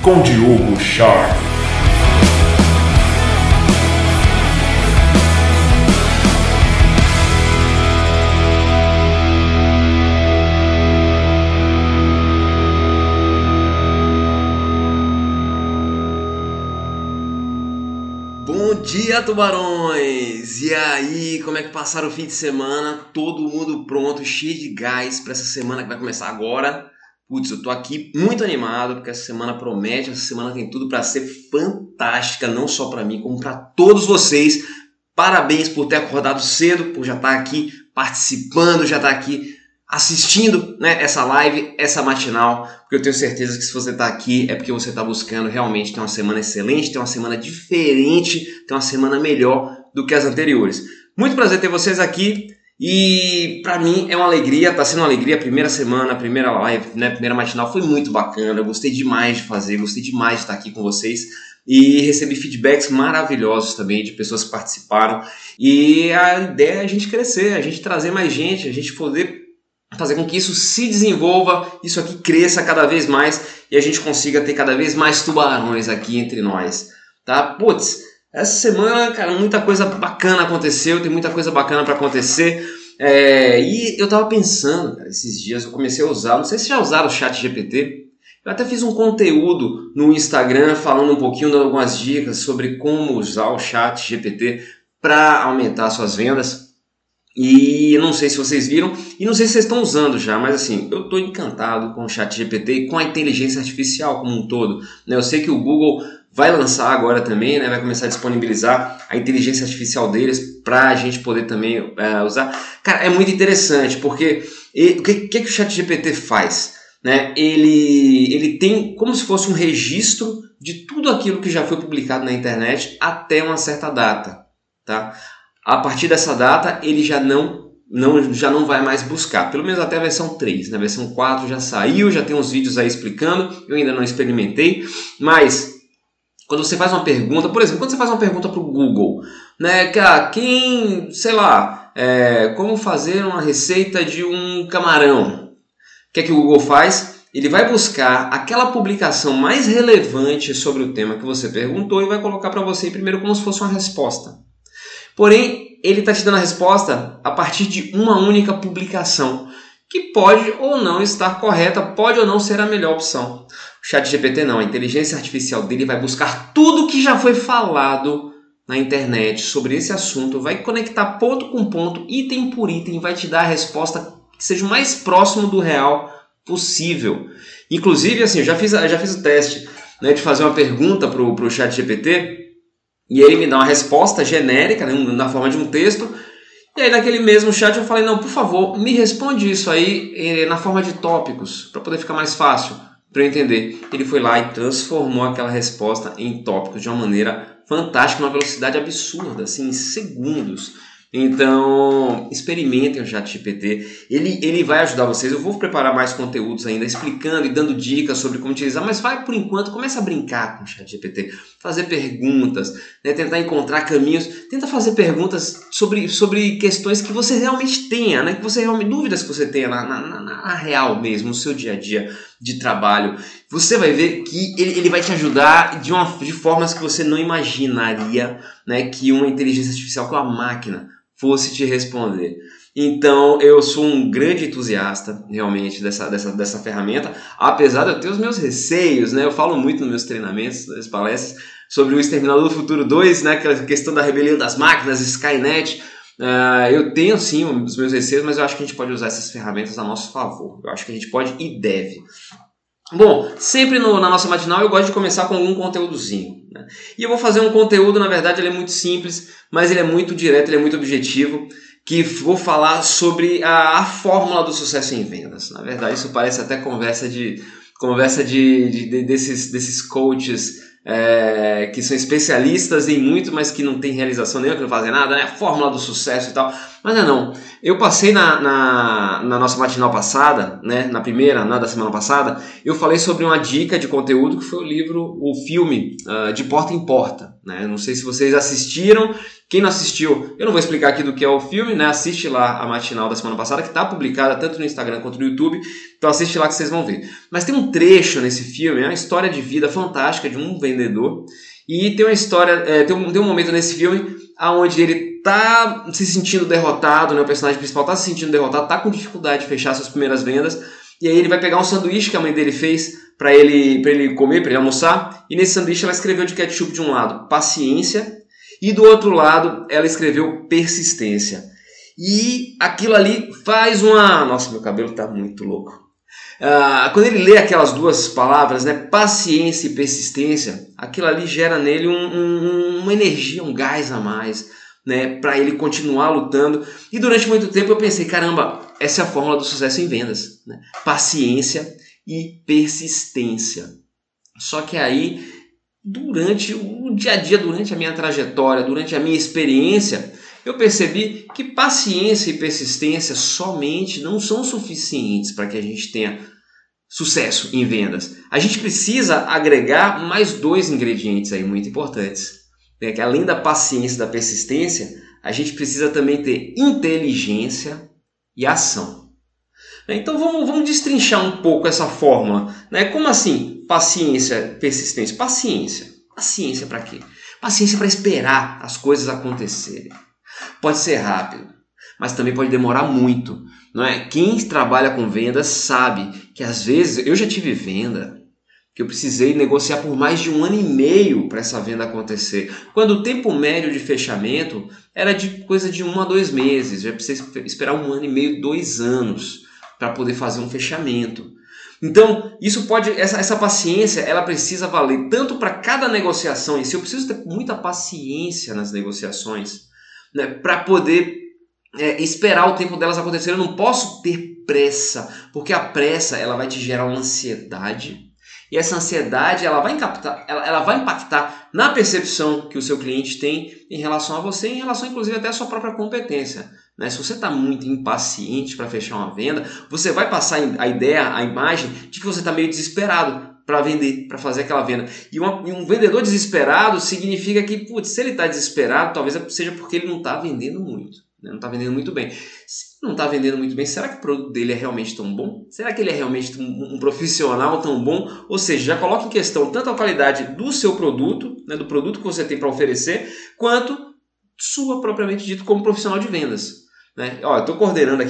com Diogo Sharp. Bom dia, tubarões! E aí, como é que passaram o fim de semana? Todo mundo pronto, cheio de gás para essa semana que vai começar agora? Putz, eu tô aqui muito animado porque essa semana promete, essa semana tem tudo para ser fantástica, não só para mim, como para todos vocês. Parabéns por ter acordado cedo, por já estar aqui participando, já estar aqui assistindo, né, essa live, essa matinal, porque eu tenho certeza que se você está aqui é porque você está buscando realmente ter uma semana excelente, ter uma semana diferente, ter uma semana melhor do que as anteriores. Muito prazer ter vocês aqui e para mim é uma alegria, está sendo uma alegria. A primeira semana, a primeira live, né, a primeira matinal foi muito bacana, eu gostei demais de fazer, gostei demais de estar aqui com vocês e recebi feedbacks maravilhosos também de pessoas que participaram e a ideia é a gente crescer, a gente trazer mais gente, a gente poder fazer com que isso se desenvolva, isso aqui cresça cada vez mais e a gente consiga ter cada vez mais tubarões aqui entre nós, tá? Putz, essa semana, cara, muita coisa bacana aconteceu, tem muita coisa bacana para acontecer e eu tava pensando, cara, esses dias eu comecei a usar, não sei se já usaram o ChatGPT, eu até fiz um conteúdo no Instagram falando um pouquinho, dando algumas dicas sobre como usar o ChatGPT para aumentar suas vendas. E não sei se vocês viram e não sei se vocês estão usando já, mas assim, eu estou encantado com o ChatGPT e com a inteligência artificial como um todo, né? Eu sei que o Google vai lançar agora também, né? Vai começar a disponibilizar a inteligência artificial deles para a gente poder também usar. Cara, é muito interessante porque o que o ChatGPT faz? Né? Ele tem como se fosse um registro de tudo aquilo que já foi publicado na internet até uma certa data, tá? A partir dessa data, ele já não vai mais buscar, pelo menos até a versão 3. Na versão 4 já saiu, já tem uns vídeos aí explicando, eu ainda não experimentei, mas quando você faz uma pergunta, por exemplo, quando você faz uma pergunta para o Google, né, como fazer uma receita de um camarão? O que é que o Google faz? Ele vai buscar aquela publicação mais relevante sobre o tema que você perguntou e vai colocar para você primeiro como se fosse uma resposta. Porém, ele está te dando a resposta a partir de uma única publicação, que pode ou não estar correta, pode ou não ser a melhor opção. O ChatGPT não, a inteligência artificial dele vai buscar tudo que já foi falado na internet sobre esse assunto, vai conectar ponto com ponto, item por item, vai te dar a resposta que seja o mais próximo do real possível. Inclusive, assim, eu já fiz o teste, né, de fazer uma pergunta para o ChatGPT, e ele me dá uma resposta genérica, né, na forma de um texto. E aí naquele mesmo chat eu falei, não, por favor, me responde isso aí na forma de tópicos, para poder ficar mais fácil para eu entender. Ele foi lá e transformou aquela resposta em tópicos de uma maneira fantástica, uma velocidade absurda, assim, em segundos. Então, experimentem o ChatGPT, ele vai ajudar vocês. Eu vou preparar mais conteúdos ainda, explicando e dando dicas sobre como utilizar, mas vai por enquanto, começa a brincar com o ChatGPT, fazer perguntas, né, tentar encontrar caminhos, tenta fazer perguntas sobre questões que você realmente tenha, né, que você realmente, dúvidas que você tenha na real mesmo, no seu dia a dia de trabalho. Você vai ver que ele vai te ajudar de formas que você não imaginaria, né, que uma inteligência artificial, que uma máquina fosse te responder. Então eu sou um grande entusiasta realmente dessa ferramenta, apesar de eu ter os meus receios, né? Eu falo muito nos meus treinamentos, nas palestras, sobre o Exterminador do Futuro 2, né? Aquela questão da rebelião das máquinas, Skynet. Eu tenho sim os meus receios, mas eu acho que a gente pode usar essas ferramentas a nosso favor. Eu acho que a gente pode e deve. Bom, sempre na nossa matinal eu gosto de começar com algum conteúdozinho, né? E eu vou fazer um conteúdo, na verdade ele é muito simples, mas ele é muito direto, ele é muito objetivo, que vou falar sobre a fórmula do sucesso em vendas. Na verdade isso parece até conversa desses coaches que são especialistas em muito, mas que não tem realização nenhuma, que não fazem nada, né? A fórmula do sucesso e tal. Mas não. Eu passei na nossa matinal passada, né? Na primeira, da semana passada, eu falei sobre uma dica de conteúdo que foi o filme De Porta em Porta, né? Não sei se vocês assistiram. Quem não assistiu, eu não vou explicar aqui do que é o filme, né? Assiste lá a matinal da semana passada, que está publicada tanto no Instagram quanto no YouTube. Então assiste lá que vocês vão ver. Mas tem um trecho nesse filme, é uma história de vida fantástica de um vendedor. E tem uma história, tem um momento nesse filme onde ele tá se sentindo derrotado, né? O personagem principal tá se sentindo derrotado, tá com dificuldade de fechar suas primeiras vendas. E aí ele vai pegar um sanduíche que a mãe dele fez para ele comer, para ele almoçar. E nesse sanduíche ela escreveu de ketchup de um lado, paciência. E do outro lado, ela escreveu persistência. E aquilo ali faz uma... Nossa, meu cabelo tá muito louco. Quando ele lê aquelas duas palavras, né, paciência e persistência, aquilo ali gera nele uma energia, um gás a mais, né, para ele continuar lutando. E durante muito tempo eu pensei, caramba, essa é a fórmula do sucesso em vendas, né? Paciência e persistência. Só que aí... durante o dia a dia, durante a minha trajetória, durante a minha experiência, eu percebi que paciência e persistência somente não são suficientes para que a gente tenha sucesso em vendas. A gente precisa agregar mais 2 ingredientes aí muito importantes. Que além da paciência e da persistência, a gente precisa também ter inteligência e ação. Então vamos destrinchar um pouco essa fórmula, né? Como assim paciência, persistência? Paciência para quê? Paciência para esperar as coisas acontecerem. Pode ser rápido, mas também pode demorar muito, não é? Quem trabalha com vendas sabe que às vezes eu já tive venda que eu precisei negociar por mais de 1 ano e meio para essa venda acontecer, quando o tempo médio de fechamento era de coisa de 1 a 2 meses. Já precisei esperar 1 ano e meio, 2 anos para poder fazer um fechamento. Então, essa paciência, ela precisa valer tanto para cada negociação em si. Eu preciso ter muita paciência nas negociações, né, para poder esperar o tempo delas acontecer. Eu não posso ter pressa, porque a pressa ela vai te gerar uma ansiedade. E essa ansiedade ela vai impactar na percepção que o seu cliente tem em relação a você, em relação inclusive até à sua própria competência. Né? Se você está muito impaciente para fechar uma venda, você vai passar a ideia, a imagem de que você está meio desesperado para vender, para fazer aquela venda. E um vendedor desesperado significa que, se ele está desesperado, talvez seja porque ele não está vendendo muito. Né? Não está vendendo muito bem. Se não está vendendo muito bem, será que o produto dele é realmente tão bom? Será que ele é realmente um profissional tão bom? Ou seja, já coloca em questão tanto a qualidade do seu produto, né, do produto que você tem para oferecer, quanto sua propriamente dito como profissional de vendas. Né? Eu estou coordenando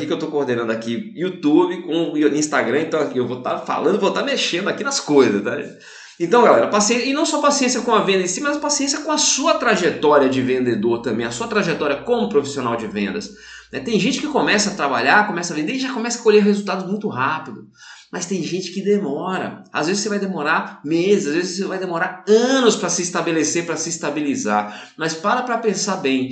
aqui YouTube com Instagram, então eu vou estar falando, vou estar mexendo aqui nas coisas. Tá? Então, galera, paciência, e não só paciência com a venda em si, mas paciência com a sua trajetória de vendedor também, a sua trajetória como profissional de vendas. Né? Tem gente que começa a trabalhar, começa a vender e já começa a colher resultados muito rápido. Mas tem gente que demora. Às vezes você vai demorar meses, às vezes você vai demorar anos para se estabelecer, para se estabilizar. Mas para pensar bem.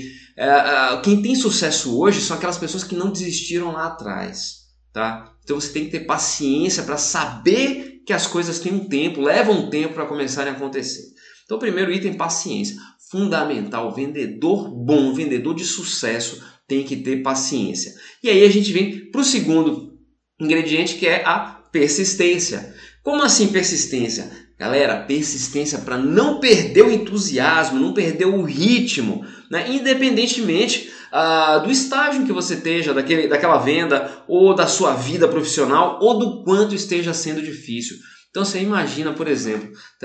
Quem tem sucesso hoje são aquelas pessoas que não desistiram lá atrás. Tá? Então você tem que ter paciência para saber que as coisas têm um tempo, levam um tempo para começarem a acontecer. Então o primeiro item, paciência. Fundamental, vendedor bom, vendedor de sucesso tem que ter paciência. E aí a gente vem para o segundo ingrediente, que é a persistência. Como assim persistência? Galera, persistência para não perder o entusiasmo, não perder o ritmo, né? Independentemente do estágio em que você esteja, daquela venda, ou da sua vida profissional, ou do quanto esteja sendo difícil. Então você imagina, por exemplo,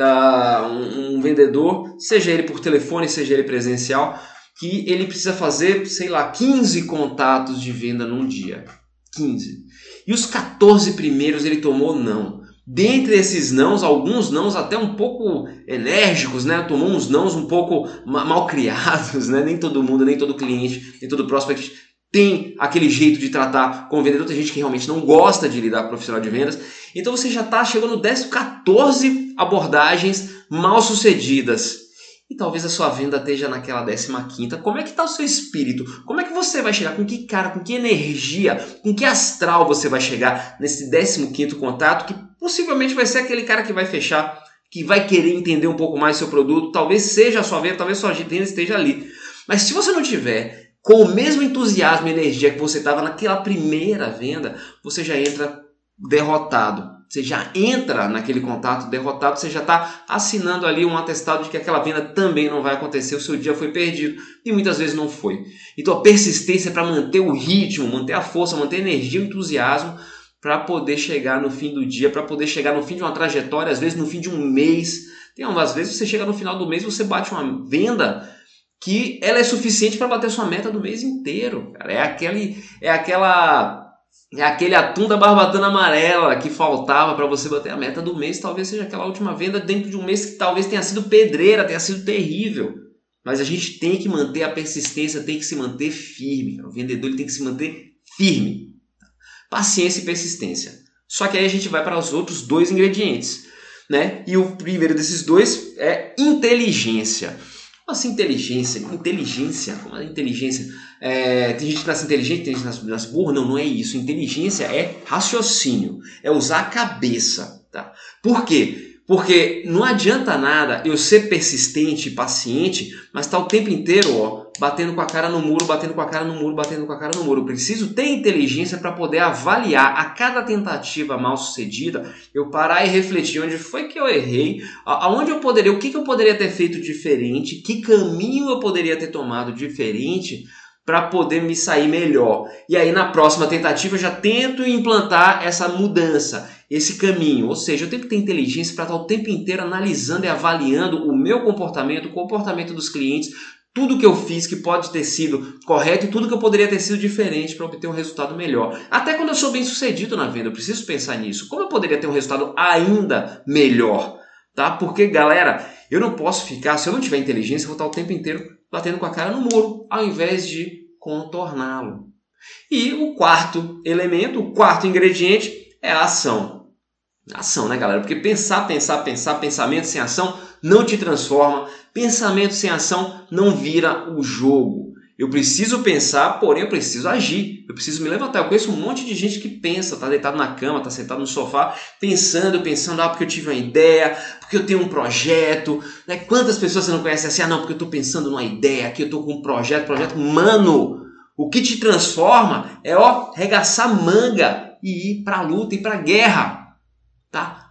um vendedor, seja ele por telefone, seja ele presencial, que ele precisa fazer, 15 contatos de venda num dia. 15. E os 14 primeiros ele tomou não. Dentre esses nãos, alguns nãos até um pouco enérgicos, né? Tomou uns nãos um pouco mal criados, né? Nem todo mundo, nem todo cliente, nem todo prospect tem aquele jeito de tratar com o vendedor. Tem gente que realmente não gosta de lidar com o profissional de vendas. Então você já está chegando no 14 abordagens mal sucedidas. E talvez a sua venda esteja naquela 15ª. Como é que está o seu espírito? Como é que você vai chegar? Com que cara, com que energia, com que astral você vai chegar nesse 15º contato, que possivelmente vai ser aquele cara que vai fechar que vai querer entender um pouco mais do seu produto, talvez seja a sua venda, talvez sua venda esteja ali. Mas se você não tiver com o mesmo entusiasmo e energia que você estava naquela primeira venda, você já entra derrotado. Você já entra naquele contato derrotado, você já está assinando ali um atestado de que aquela venda também não vai acontecer, o seu dia foi perdido e muitas vezes não foi. Então a persistência é para manter o ritmo, manter a força, manter a energia, o entusiasmo para poder chegar no fim do dia, para poder chegar no fim de uma trajetória, às vezes no fim de um mês. Às vezes você chega no final do mês e você bate uma venda que ela é suficiente para bater sua meta do mês inteiro. Cara. É aquele atum da barbatana amarela que faltava para você bater a meta do mês. Talvez seja aquela última venda dentro de um mês que talvez tenha sido pedreira, tenha sido terrível. Mas a gente tem que manter a persistência, tem que se manter firme. O vendedor ele tem que se manter firme. Paciência e persistência. Só que aí a gente vai para os outros dois ingredientes, né? E o primeiro desses dois é inteligência. Como assim inteligência? Inteligência? Como é inteligência? Tem gente que nasce inteligente, tem gente que nasce burro? Não, não é isso. Inteligência é raciocínio, é usar a cabeça. Tá? Por quê? Porque não adianta nada eu ser persistente e paciente, mas estar o tempo inteiro batendo com a cara no muro, batendo com a cara no muro, batendo com a cara no muro. Eu preciso ter inteligência para poder avaliar a cada tentativa mal sucedida, eu parar e refletir onde foi que eu errei, aonde eu poderia, o que eu poderia ter feito diferente, que caminho eu poderia ter tomado diferente para poder me sair melhor. E aí na próxima tentativa eu já tento implantar essa mudança, esse caminho. Ou seja, eu tenho que ter inteligência para estar o tempo inteiro analisando e avaliando o meu comportamento, o comportamento dos clientes, tudo que eu fiz que pode ter sido correto e tudo que eu poderia ter sido diferente para obter um resultado melhor. Até quando eu sou bem sucedido na venda, eu preciso pensar nisso. Como eu poderia ter um resultado ainda melhor? Tá? Porque, galera, eu não posso ficar, se eu não tiver inteligência, eu vou estar o tempo inteiro batendo com a cara no muro, ao invés de contorná-lo. E o quarto elemento, o quarto ingrediente é a ação. Ação, né, galera? Porque pensar, pensamento sem ação não te transforma. Pensamento sem ação não vira o jogo. Eu preciso pensar, porém eu preciso agir. Eu preciso me levantar. Eu conheço um monte de gente que pensa, tá deitado na cama, tá sentado no sofá, pensando, porque eu tive uma ideia, porque eu tenho um projeto. Né? Quantas pessoas você não conhece assim? Não, porque eu tô pensando numa ideia, aqui eu tô com um projeto. Mano, o que te transforma é regaçar manga e ir pra luta e pra guerra. Tá?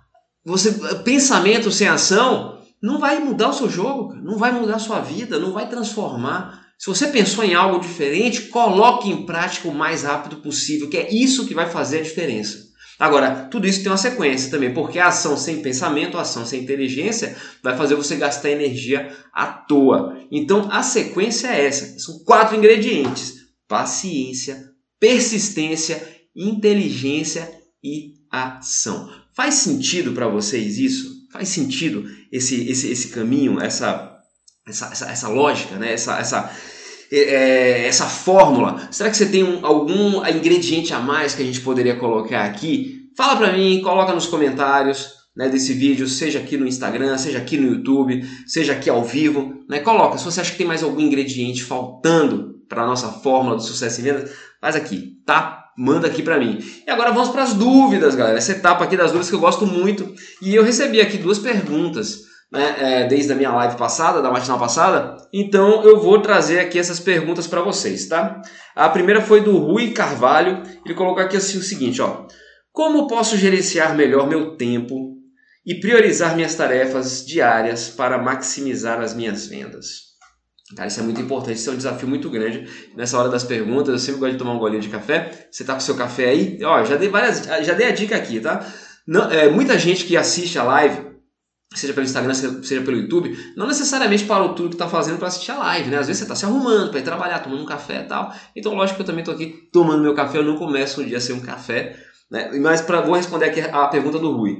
Pensamento sem ação não vai mudar o seu jogo, cara. Não vai mudar a sua vida, não vai transformar. Se você pensou em algo diferente, coloque em prática o mais rápido possível, que é isso que vai fazer a diferença. Agora, tudo isso tem uma sequência também, porque a ação sem pensamento, a ação sem inteligência, vai fazer você gastar energia à toa. Então, a sequência é essa. São 4 ingredientes: paciência, persistência, inteligência e ação. Faz sentido para vocês isso? Faz sentido esse caminho, essa lógica, né? Essa fórmula? Será que você tem algum ingrediente a mais que a gente poderia colocar aqui? Fala para mim, coloca nos comentários, né, desse vídeo, seja aqui no Instagram, seja aqui no YouTube, seja aqui ao vivo. Né? Coloca, se você acha que tem mais algum ingrediente faltando para a nossa fórmula do sucesso em vendas, faz aqui, tá? Manda aqui para mim. E agora vamos para as dúvidas, galera. Essa etapa aqui das dúvidas que eu gosto muito. E eu recebi aqui 2 perguntas, né, desde a minha live passada, da matinal passada. Então eu vou trazer aqui essas perguntas para vocês, tá? A primeira foi do Rui Carvalho. Ele colocou aqui assim o seguinte, como posso gerenciar melhor meu tempo e priorizar minhas tarefas diárias para maximizar as minhas vendas? Cara, isso é muito importante, isso é um desafio muito grande. Nessa hora das perguntas, eu sempre gosto de tomar um golinho de café. Você tá com o seu café aí? Já dei a dica aqui, tá? Não, muita gente que assiste a live, seja pelo Instagram, seja pelo YouTube, não necessariamente parou tudo que está fazendo para assistir a live, né? Às vezes você está se arrumando para ir trabalhar, tomando um café e tal. Então, lógico que eu também estou aqui tomando meu café, eu não começo um dia sem um café, né? Mas vou responder aqui a pergunta do Rui.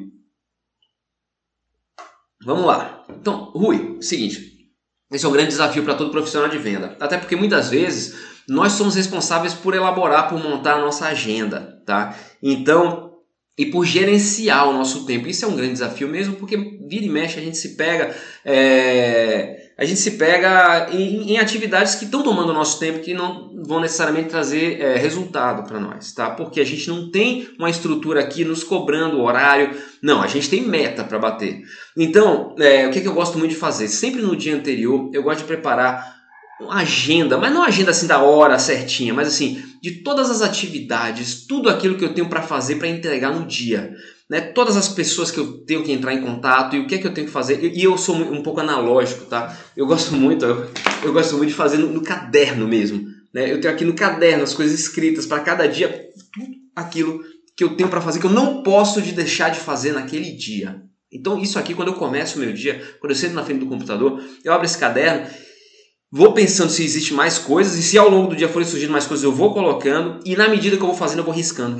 Vamos lá. Então, Rui, seguinte, esse é um grande desafio para todo profissional de venda. Até porque muitas vezes nós somos responsáveis por elaborar, por montar a nossa agenda, tá? Então, e por gerenciar o nosso tempo. Isso é um grande desafio mesmo, porque vira e mexe a gente se pega a gente se pega em atividades que estão tomando o nosso tempo, que não vão necessariamente trazer resultado para nós, tá? Porque a gente não tem uma estrutura aqui nos cobrando horário, não, a gente tem meta para bater. Então, o que eu gosto muito de fazer? Sempre no dia anterior, eu gosto de preparar uma agenda, mas não uma agenda assim da hora certinha, mas assim, de todas as atividades, tudo aquilo que eu tenho para fazer para entregar no dia. Né, todas as pessoas que eu tenho que entrar em contato e o que é que eu tenho que fazer. E eu sou um pouco analógico, tá? Eu gosto muito de fazer no caderno mesmo. Né? Eu tenho aqui no caderno as coisas escritas para cada dia, tudo aquilo que eu tenho para fazer, que eu não posso deixar de fazer naquele dia. Então isso aqui, quando eu começo o meu dia, quando eu sento na frente do computador, eu abro esse caderno, vou pensando se existe mais coisas, e se ao longo do dia forem surgindo mais coisas, eu vou colocando, e na medida que eu vou fazendo, eu vou riscando.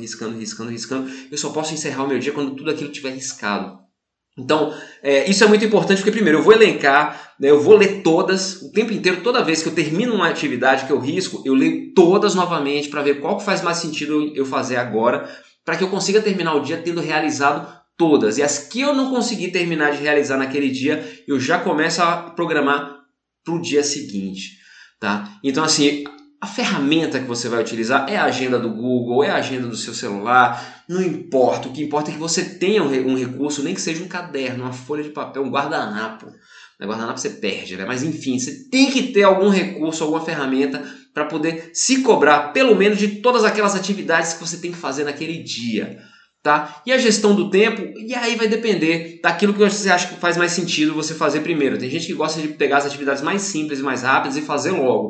Eu só posso encerrar o meu dia quando tudo aquilo estiver riscado. Então, isso é muito importante, porque primeiro, eu vou elencar, né, eu vou ler todas, o tempo inteiro, toda vez que eu termino uma atividade que eu risco, eu leio todas novamente, para ver qual que faz mais sentido eu fazer agora, para que eu consiga terminar o dia tendo realizado todas. E as que eu não conseguir terminar de realizar naquele dia, eu já começo a programar para o dia seguinte, tá? Então, assim, a ferramenta que você vai utilizar é a agenda do Google, é a agenda do seu celular, não importa. O que importa é que você tenha um recurso, nem que seja um caderno, uma folha de papel, um guardanapo. No guardanapo você perde, né? Mas enfim, você tem que ter algum recurso, alguma ferramenta para poder se cobrar, pelo menos, de todas aquelas atividades que você tem que fazer naquele dia. Tá? E a gestão do tempo, e aí vai depender daquilo que você acha que faz mais sentido você fazer primeiro. Tem gente que gosta de pegar as atividades mais simples e mais rápidas e fazer logo.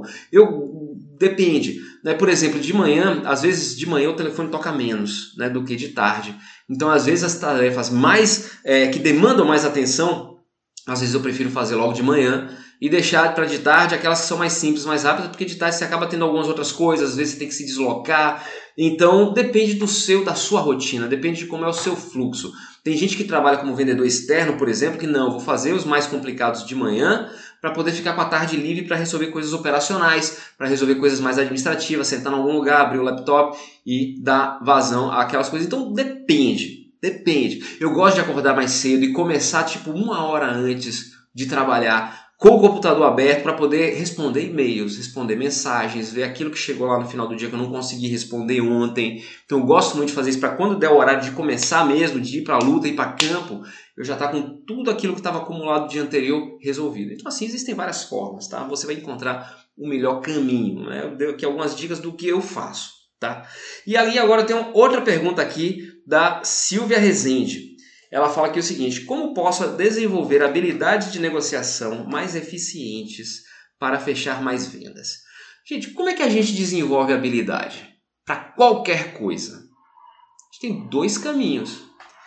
Depende. Né? Por exemplo, de manhã, às vezes de manhã o telefone toca menos, né, do que de tarde. Então, às vezes as tarefas mais que demandam mais atenção, às vezes eu prefiro fazer logo de manhã e deixar para de tarde aquelas que são mais simples, mais rápidas, porque de tarde você acaba tendo algumas outras coisas, às vezes você tem que se deslocar. Então, depende da sua rotina, depende de como é o seu fluxo. Tem gente que trabalha como vendedor externo, por exemplo, que não, vou fazer os mais complicados de manhã para poder ficar com a tarde livre para resolver coisas operacionais, para resolver coisas mais administrativas, sentar em algum lugar, abrir o laptop e dar vazão àquelas coisas. Então, depende. Eu gosto de acordar mais cedo e começar tipo 1 hora antes de trabalhar com o computador aberto para poder responder e-mails, responder mensagens, ver aquilo que chegou lá no final do dia que eu não consegui responder ontem. Então eu gosto muito de fazer isso para quando der o horário de começar mesmo, de ir para a luta, ir para campo, eu já estar com tudo aquilo que estava acumulado no dia anterior resolvido. Então assim, existem várias formas, tá? Você vai encontrar o melhor caminho, né? Eu dei aqui algumas dicas do que eu faço, tá? E ali agora tem outra pergunta aqui da Silvia Rezende. Ela fala aqui o seguinte: como posso desenvolver habilidades de negociação mais eficientes para fechar mais vendas? Gente, como é que a gente desenvolve habilidade? Para qualquer coisa. A gente tem 2 caminhos: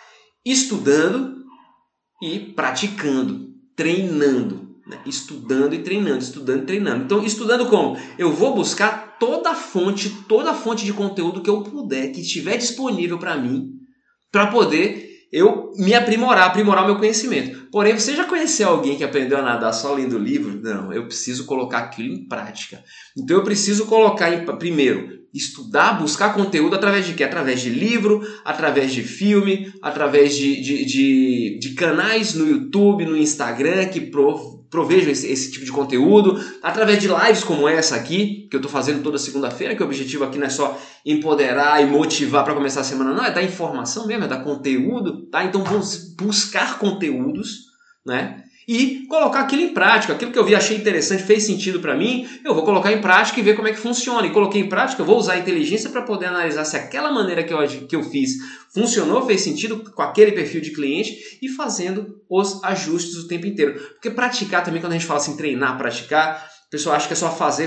estudando e praticando, treinando. Né? Estudando e treinando. Então, estudando como? Eu vou buscar toda a fonte de conteúdo que eu puder, que estiver disponível para mim, para poder eu me aprimorar o meu conhecimento. Porém, você já conheceu alguém que aprendeu a nadar só lendo livro? Não, eu preciso colocar aquilo em prática. Então eu preciso colocar primeiro, estudar, buscar conteúdo através de quê? Através de livro, através de filme, através de canais no YouTube, no Instagram que provejam esse tipo de conteúdo, através de lives como essa aqui, que eu estou fazendo toda segunda-feira, que o objetivo aqui não é só empoderar e motivar para começar a semana, não, é dar informação mesmo, é dar conteúdo, tá? Então vamos buscar conteúdos, né? E colocar aquilo em prática, aquilo que eu vi, achei interessante, fez sentido para mim, eu vou colocar em prática e ver como é que funciona. E coloquei em prática, eu vou usar a inteligência para poder analisar se aquela maneira que eu fiz funcionou, fez sentido com aquele perfil de cliente e fazendo os ajustes o tempo inteiro. Porque praticar também, quando a gente fala assim, treinar, praticar, o pessoal acha que é só fazer.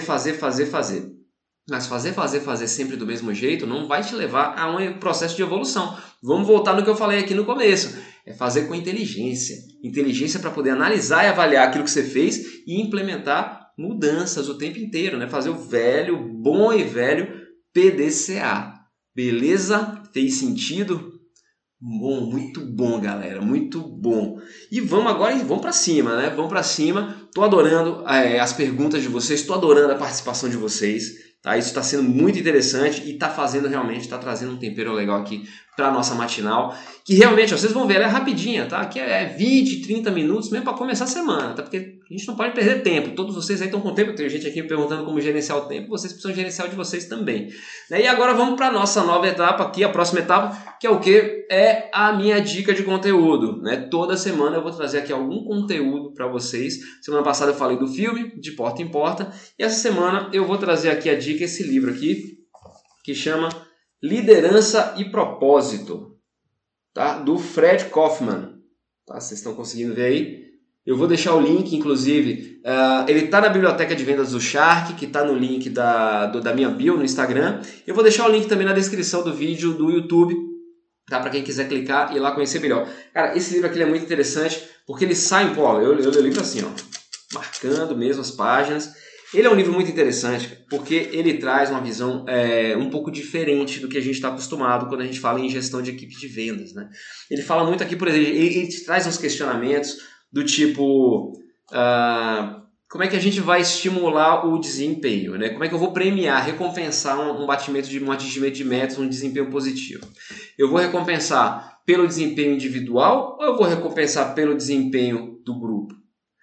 Mas fazer sempre do mesmo jeito não vai te levar a um processo de evolução. Vamos voltar no que eu falei aqui no começo. É fazer com inteligência. Inteligência para poder analisar e avaliar aquilo que você fez e implementar mudanças o tempo inteiro, né? Fazer o bom e velho PDCA. Beleza? Fez sentido? Bom, muito bom, galera, muito bom. E vamos para cima, né? Vamos para cima. Tô adorando as perguntas de vocês, tô adorando a participação de vocês. Tá? Isso está sendo muito interessante e está trazendo um tempero legal aqui para a nossa matinal, que realmente, ó, vocês vão ver, ela é rapidinha, tá? Aqui é 20, 30 minutos mesmo para começar a semana, tá? Porque a gente não pode perder tempo, todos vocês aí estão com tempo, tem gente aqui me perguntando como gerenciar o tempo, vocês precisam gerenciar o de vocês também. E agora vamos para a nossa nova etapa aqui, a próxima etapa, que é o quê? É a minha dica de conteúdo, né? Toda semana eu vou trazer aqui algum conteúdo para vocês. Semana passada eu falei do filme, De Porta em Porta, e essa semana eu vou trazer aqui a dica, esse livro aqui, que chama Liderança e Propósito, tá? Do Fred Kaufman, tá? Vocês estão conseguindo ver aí? Eu vou deixar o link, inclusive, ele está na biblioteca de vendas do Shark, que está no link da minha bio no Instagram. Eu vou deixar o link também na descrição do vídeo do YouTube, tá? Para quem quiser clicar e ir lá conhecer melhor. Cara, esse livro aqui é muito interessante, porque ele sai, pô, eu leio o livro assim, ó, marcando mesmo as páginas. Ele é um livro muito interessante porque ele traz uma visão um pouco diferente do que a gente está acostumado quando a gente fala em gestão de equipe de vendas, né? Ele fala muito aqui, por exemplo, ele traz uns questionamentos do tipo, como é que a gente vai estimular o desempenho, né? Como é que eu vou premiar, recompensar um atingimento de metas, um desempenho positivo? Eu vou recompensar pelo desempenho individual ou eu vou recompensar pelo desempenho do grupo?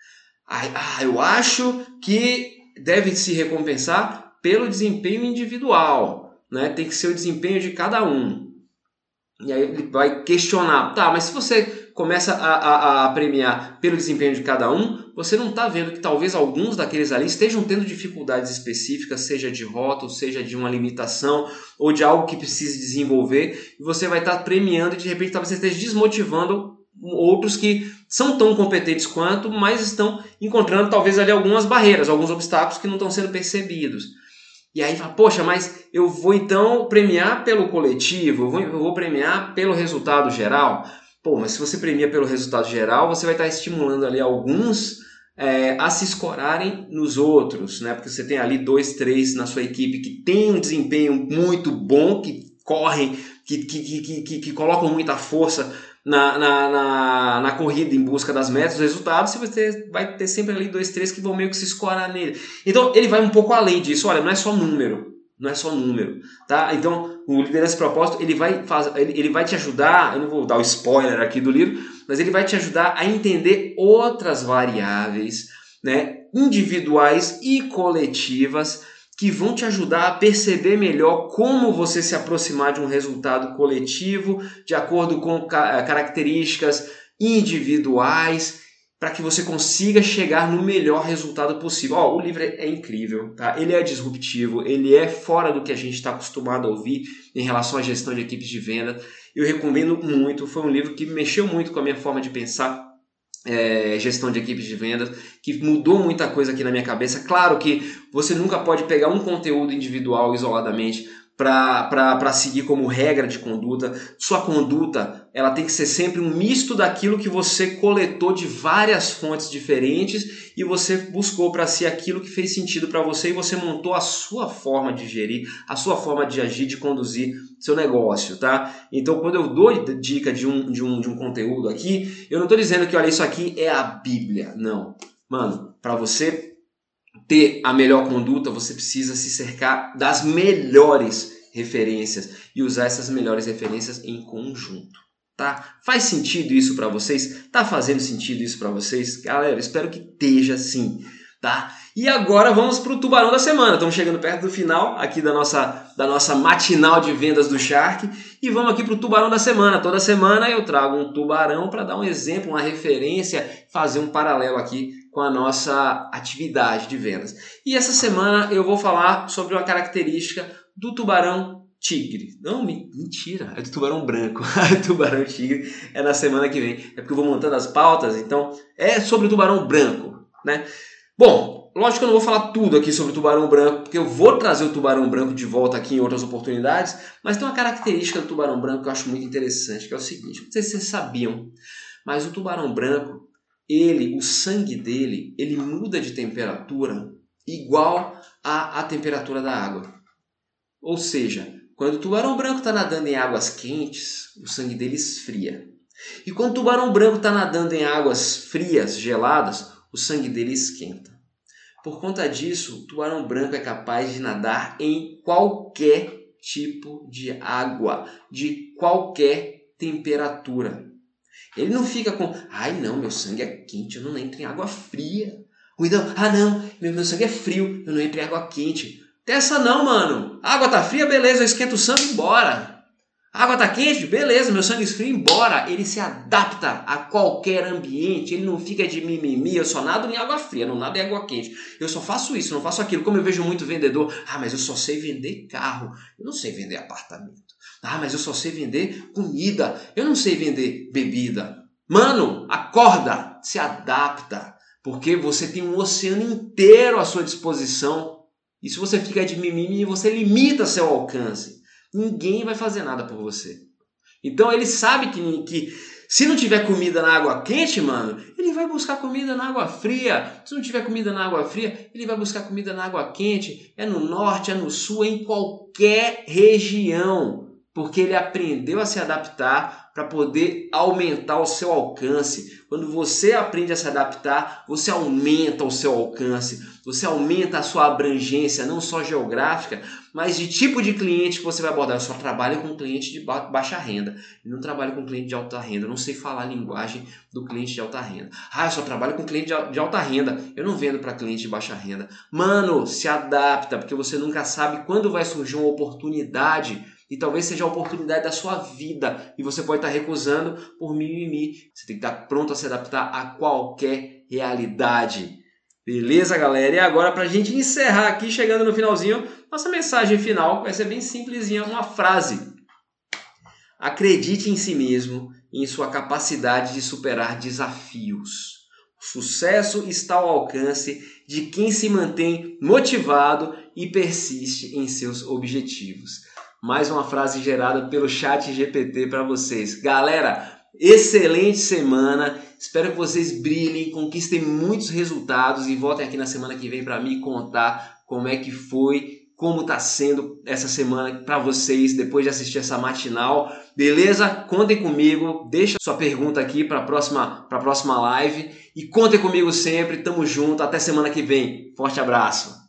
Eu acho que deve se recompensar pelo desempenho individual, né? Tem que ser o desempenho de cada um. E aí ele vai questionar, tá, mas se você começa a premiar pelo desempenho de cada um, você não está vendo que talvez alguns daqueles ali estejam tendo dificuldades específicas, seja de rota, ou seja de uma limitação, ou de algo que precise desenvolver, e você vai estar premiando e de repente talvez você esteja desmotivando outros que são tão competentes quanto, mas estão encontrando talvez ali algumas barreiras, alguns obstáculos que não estão sendo percebidos. E aí fala, poxa, mas eu vou então premiar pelo coletivo, eu vou premiar pelo resultado geral? Pô, mas se você premia pelo resultado geral, você vai estar estimulando ali alguns a se escorarem nos outros, né? Porque você tem ali 2, 3 na sua equipe que tem um desempenho muito bom, que correm, que colocam muita força na corrida em busca das metas, dos resultados, você vai ter sempre ali 2, 3 que vão meio que se escorar nele. Então ele vai um pouco além disso. Olha, não é só número, tá? Então o Liderança e Propósito ele vai te ajudar. Eu não vou dar o spoiler aqui do livro, mas ele vai te ajudar a entender outras variáveis, né, individuais e coletivas, que vão te ajudar a perceber melhor como você se aproximar de um resultado coletivo, de acordo com características individuais, para que você consiga chegar no melhor resultado possível. O livro é incrível, tá? Ele é disruptivo, ele é fora do que a gente está acostumado a ouvir em relação à gestão de equipes de venda. Eu recomendo muito, foi um livro que mexeu muito com a minha forma de pensar, gestão de equipes de vendas, que mudou muita coisa aqui na minha cabeça. Claro que você nunca pode pegar um conteúdo individual isoladamente para seguir como regra de conduta. Sua conduta ela tem que ser sempre um misto daquilo que você coletou de várias fontes diferentes e você buscou para si aquilo que fez sentido para você e você montou a sua forma de gerir, a sua forma de agir, de conduzir seu negócio, tá? Então, quando eu dou dica de um conteúdo aqui, eu não estou dizendo que, olha, isso aqui é a Bíblia. Não. Mano, para você ter a melhor conduta, você precisa se cercar das melhores referências e usar essas melhores referências em conjunto, tá? Faz sentido isso para vocês? Tá fazendo sentido isso para vocês? Galera, espero que esteja sim, tá? E agora vamos para o tubarão da semana. Estamos chegando perto do final aqui da nossa matinal de vendas do Shark e vamos aqui para o tubarão da semana. Toda semana eu trago um tubarão para dar um exemplo, uma referência, fazer um paralelo aqui com a nossa atividade de vendas. E essa semana eu vou falar sobre uma característica do tubarão tigre. Não, mentira, é do tubarão branco. O tubarão tigre é na semana que vem. É porque eu vou montando as pautas, então é sobre o tubarão branco, né? Bom, lógico que eu não vou falar tudo aqui sobre o tubarão branco, porque eu vou trazer o tubarão branco de volta aqui em outras oportunidades, mas tem uma característica do tubarão branco que eu acho muito interessante, que é o seguinte, não sei se vocês sabiam, mas o tubarão branco, o sangue dele, ele muda de temperatura igual à temperatura da água. Ou seja, quando o tubarão branco está nadando em águas quentes, o sangue dele esfria. E quando o tubarão branco está nadando em águas frias, geladas, o sangue dele esquenta. Por conta disso, o tubarão branco é capaz de nadar em qualquer tipo de água, de qualquer temperatura. Ele não fica com, ai não, meu sangue é quente, eu não entro em água fria. Ou então, ah não, meu sangue é frio, eu não entro em água quente. Dessa não, mano. A água tá fria, beleza, eu esquento o sangue e embora. A água tá quente, beleza, meu sangue esfria, embora. Ele se adapta a qualquer ambiente, ele não fica de mimimi, eu só nado em água fria, não nado em água quente. Eu só faço isso, não faço aquilo. Como eu vejo muito vendedor, mas eu só sei vender carro, eu não sei vender apartamento. Mas eu só sei vender comida, eu não sei vender bebida. Mano, acorda, se adapta, porque você tem um oceano inteiro à sua disposição. E se você fica de mimimi, você limita seu alcance. Ninguém vai fazer nada por você. Então ele sabe que se não tiver comida na água quente, mano, ele vai buscar comida na água fria. Se não tiver comida na água fria, ele vai buscar comida na água quente. É no norte, é no sul, é em qualquer região. Porque ele aprendeu a se adaptar para poder aumentar o seu alcance. Quando você aprende a se adaptar, você aumenta o seu alcance, você aumenta a sua abrangência, não só geográfica, mas de tipo de cliente que você vai abordar. Eu só trabalho com cliente de baixa renda, eu não trabalho com cliente de alta renda, eu não sei falar a linguagem do cliente de alta renda. Eu só trabalho com cliente de alta renda, eu não vendo para cliente de baixa renda. Mano, se adapta, porque você nunca sabe quando vai surgir uma oportunidade. E talvez seja a oportunidade da sua vida. E você pode estar recusando por mimimi. Você tem que estar pronto a se adaptar a qualquer realidade. Beleza, galera? E agora, para a gente encerrar aqui, chegando no finalzinho, nossa mensagem final vai ser bem simplesinha, uma frase. Acredite em si mesmo e em sua capacidade de superar desafios. O sucesso está ao alcance de quem se mantém motivado e persiste em seus objetivos. Mais uma frase gerada pelo ChatGPT para vocês. Galera, excelente semana. Espero que vocês brilhem, conquistem muitos resultados e voltem aqui na semana que vem para me contar como é que foi, como está sendo essa semana para vocês depois de assistir essa matinal. Beleza? Contem comigo. Deixa sua pergunta aqui para a próxima live. E contem comigo sempre. Tamo junto. Até semana que vem. Forte abraço.